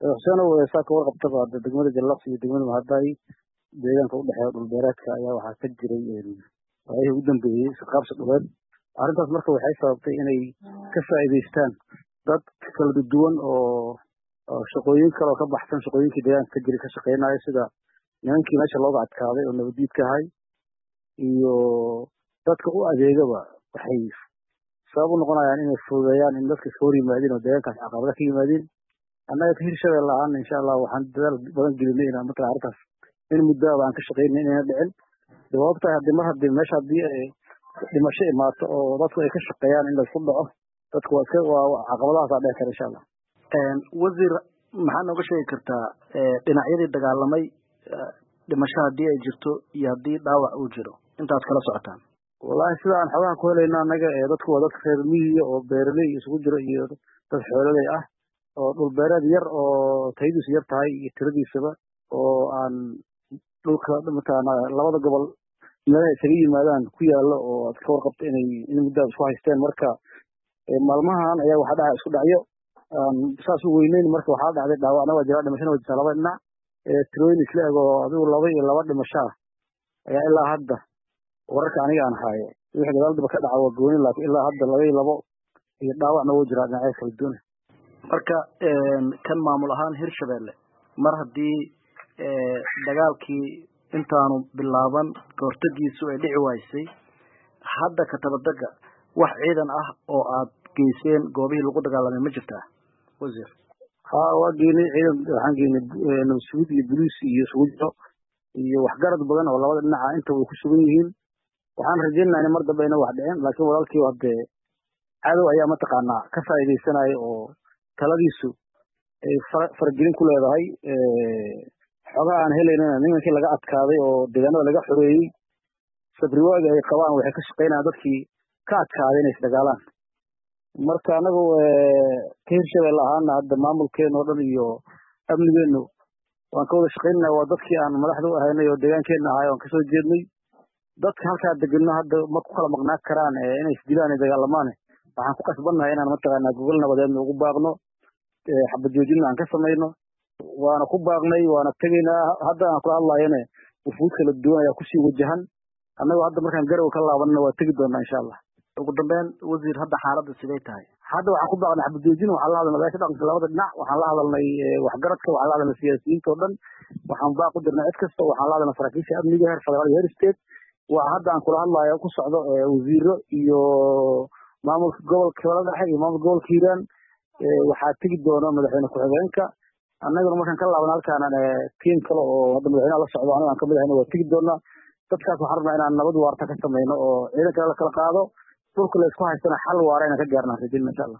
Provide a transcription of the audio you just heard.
Xuseen oo saaka warqabtaba degmada Jallaqsi iyo degmada Mahadai deegaanka u dhaxeeya dhul beereedka ayaa waxaa ka jiray waayihii ugu dambeeyay isqaabsi dhuleed. Arrintaas marka waxay sababtay inay ka faa'iidaystaan dad kala duwan oo shaqooyin kale oo ka baxsan shaqooyinkii deegaanka ka jiray ka shaqeynaya sida nimankii meesha looga adkaaday oo nabadiidka ahay iyo dadka u adeegaba waxay sabab u noqonayaan inay fududeeyaan in dadka iska hor yimaadeen oo deegaankaas caqabada ka yimaadeen. annaga Hirshabelle ahaan insha Allah waxaan dadaal badan gelinay inaan markaa arrintaas in muddo aan ka shaqeynay inay dhicin sababta haddii meesha ay dhimasho imaato oo dadku ay ka shaqeeyaan in la isku dhaco dadku waa caqabadahaas dhici kara insha Allah. wasiir maxaa nooga sheegi kartaa dhinacyadii dagaalamay dhimasho haddii ay jirto iyo haddii dhaawac uu jiro intaad kala socotaan? Wallahi sida aan xogaha ku helayna annaga dadku waa dadka reer miyiga oo beeraley isugu jiro iyo dad xoololey ah oo dhul beereed yar oo tayadiisu yar tahay iyo tiradiisaba oo aan dhulka labada gobol meelaha isaga yimaadaan ku yaalo oo aad ka warqabto in muddo isku haysteen. Marka maalmahan ayaa waxaa dhaca isku dhacyo saas u weyneyn. Marka waxaa dhacday dhaawacna waa jira dhimashana waa jirta laba dhinac tirooyin isla eg oo adigu 2 iyo 2 dhimasho ah ayaa ilaa hadda wararka aniga aan haayo wixii dagaalba ka dhaca waa gooni laakiin ilaa hadda 2 iyo 2 iyo dhaawacna wuu jiraa dhinacyo kala duwan. marka kan maamul ahaan Hirshabelle mar haddii dagaalkii intaanu bilaaban hortagiisu ay dhici waysay hadda ka tabadaga wax ciidan ah oo aad geyseen goobihii lagu dagaalamay ma jirtaa wasiir? waa geynay ciidan waxaan geynay nabadsuud iyo boliis iyo suujo iyo waxgarad badan oo labada dhinaca inta way ku sugan yihiin. waxaan rajaynaynaa in mar dambe ayna wax dhicin laakiin walaalkii hadee cadow ayaa mataqaanaa ka faa'iidaysanaya oo taladiisu ay fargelin ku leedahay. xogaha aan helaynana nimankii laga adkaaday oo deegaanada laga xoreeyey sabriwaaga ay qabaan waxay ka shaqeynayaan dadkii ka adkaaday inay isdagaalaan. marka anagu ka Hirshabelle ahaana hadda maamulkeena oo dhan iyo amnigeenu waan ka wada shaqeynaa waa dadkii aan madaxda u ahaynay oo deegaankeena ahay oo kasoo jeednay. dadka halkaa deganna hadda ma ku kala maqnaan karaan inay isdilaan ay dagaalamaan. waxaan ku qasbannahay inaan mataqaanaa gogol nabadeedna ugu baaqno xabad joojinna aan ka samayno waana ku baaqnay waana tegaynaa. hadda aan kula hadlayane wufuud kala duwan ayaa kusii wajahan. annagu hadda markaan garow ka laabanna waa tegi doonaa insha Allah. ugu dambeyn wasiir hadda xaaladda sidee tahay? hadda waxaan ku baaqnay xabad joojin waxaan la hadalnay meesha dhaqanka labada dhinac waxaan la hadalnay waxgaradka waxaan la hadalnay siyaasiyiinta oo dhan waxaan baaq u dirnay cid kasta waxaan la hadalnay saraakiisha amniga heer federaal iyo heer state. waa hadda aan kula hadlayo ku socdo wasiiro iyo maamulka gobolka Dhexe iyo maamulka gobolka Hiiraan waxaa tegi doona madaxweyne ku-xigeenka. annaguna markaan ka laabano halkaan tiim kale oo hadda madaxweynaha la socdo aniga aan ka mid ahayna waa tegi doonaa. dadkaas waxaan rabnaa inaan nabad waarta ka samayno oo ciidanka la kala qaado dhulka la isku haystana xal waara inaan ka gaarnaan rajayna insha Allah.